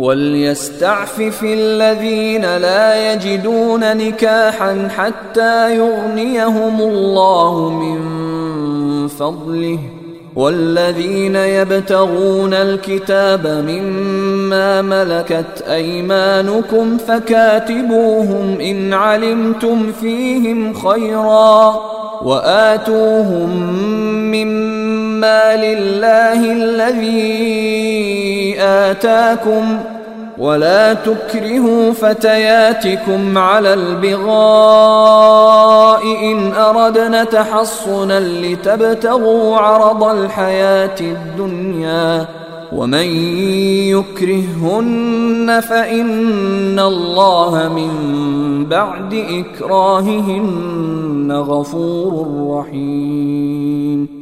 وليستعفف الذين لا يجدون نكاحا حتى يغنيهم الله من فضله، والذين يبتغون الكتاب مما ملكت أيمانكم فكاتبوهم إن علمتم فيهم خيرا، وآتوهم مما لله الذي آتاكم، ولا تكرهوا فتياتكم على البغاء إن أردنا تحصنا لتبتغوا عرض الحياة الدنيا، ومن يكرههن فإن الله من بعد إكراههن غفور رحيم.